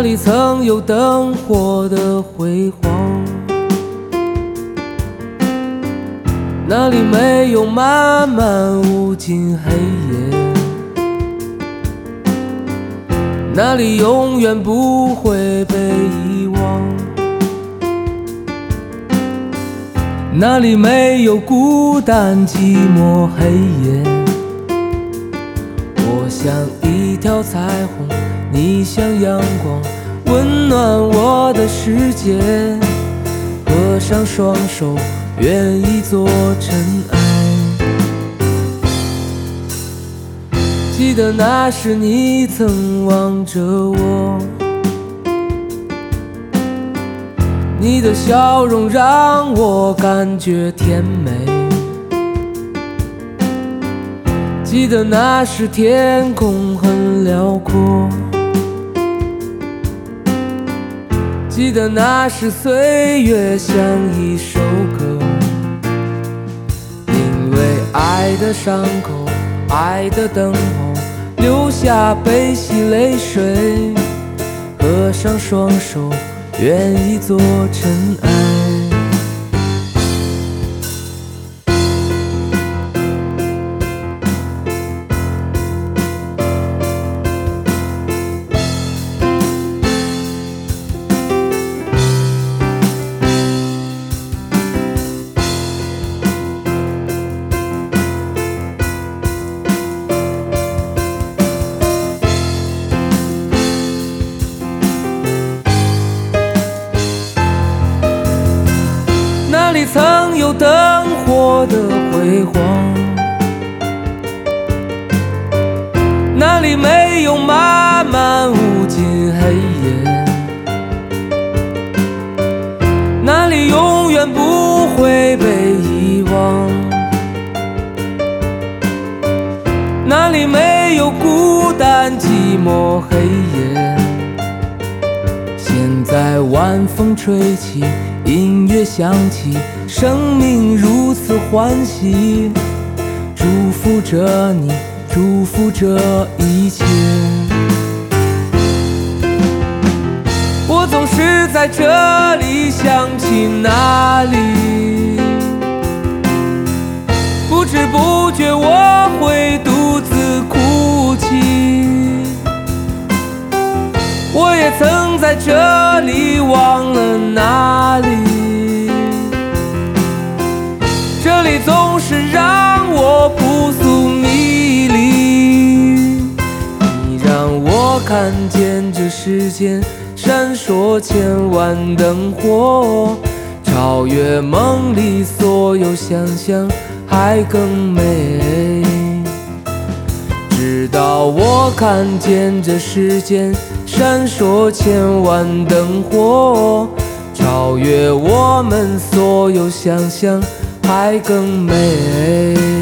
里曾有灯火的辉煌，那里没有漫漫无尽黑夜，那里永远不会被遗忘，那里没有孤单寂寞黑夜。我像一条彩虹，你像阳光，温暖我的世界。合上双手，愿意做尘埃。记得那时你曾望着我，你的笑容让我感觉甜美。记得那时天空很辽阔，记得那时岁月像一首歌，因为爱的伤口，爱的等候，留下悲喜泪水。合上双手，愿意做尘埃。那里曾有灯火的辉煌，那里没有漫漫无尽黑夜，那里永远不会被遗忘，那里没有孤单寂寞黑夜。现在晚风吹起，音乐响起，生命如此欢喜，祝福着你，祝福着一切。我总是在这里想起那里，不知不觉我会独自哭泣。我也曾在这里忘了哪里，这里总是让我扑朔迷离。你让我看见这世间闪烁千万灯火，超越梦里所有想象，还更美。直到我看见这世间闪烁千万灯火，超越我们所有想象，还更美。